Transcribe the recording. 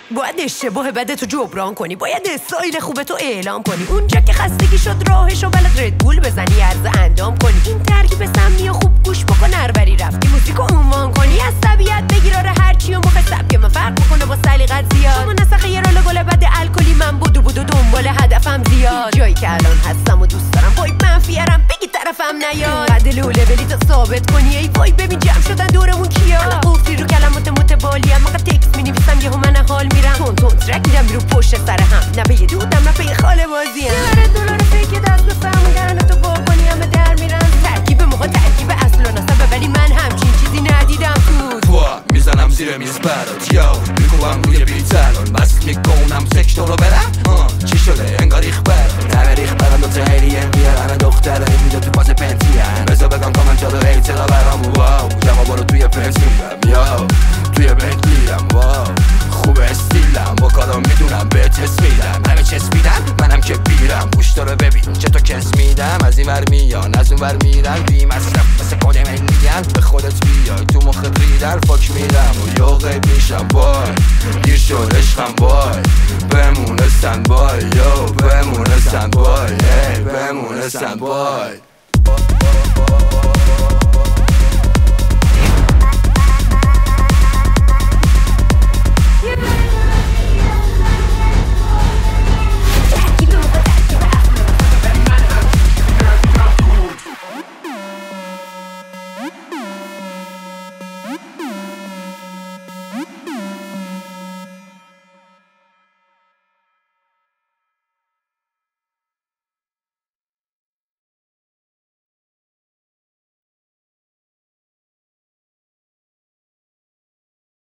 باید اشتباه بدتو جبران کنی، باید استایل خوبتو اعلام کنی، اونجا که خستگی شد راهشو بلد ردبول بزنی عرض اندام کنی، این ترکیب سمی و خوب گوش بکن هربری رفتی موزیکو عنوان کنی، از طبیعت بگیر آره هرچی و موقع سبک من فرق بکنه با سلیقت زیاد، شما نسخه یه رول گل بد الکلی من بودو دنبال هدفم زیاد، جایی که الان هستم و دوست دارم وای منفیرم بگی طرفم نیاد، بعد لوله بلی تا ثابت کنی ای وای ببین جمع شدن دورمون کیا، قفلی رو کلمات متوالیام موقع تکست می‌نویسم یهو من حال میرم، تون ترک میدم رو پشت سر هم، نه به یه دودم نه به یه خاله بازیم، یه دلار فیک دست به فهمون تو گل کنی همه در میرن، ترکیب موقع ترکیب اصل و نسبه ولی من همچین چیزی ندیدم تو میزنم زیر میز برات یو میکوبم روی بیت الان بس میکنم سکتو رو برم چی شده انگار ریخ برم همه ریخ برم دو تهیلیه میارن دختره میده تو پاس پنتیم بذار بگم کامنت جادو هیترا برام واو جمع برو توی پنسیلم یا توی بنتلیم واو خوب استیلم با کارم میدونم به تست میدم همه چسبیدم منم که بیرم گوشتا رو ببین چطور کس میدم از این ور میان از اون ور میرن بی مصرف مثل کدم میگن به خودت بیای تو مخت ریدن فاک میرم و یا غیب میشم وای دیر شد عشقم وای بمونه سند بای یو بمونه سند بای بمونه سند بای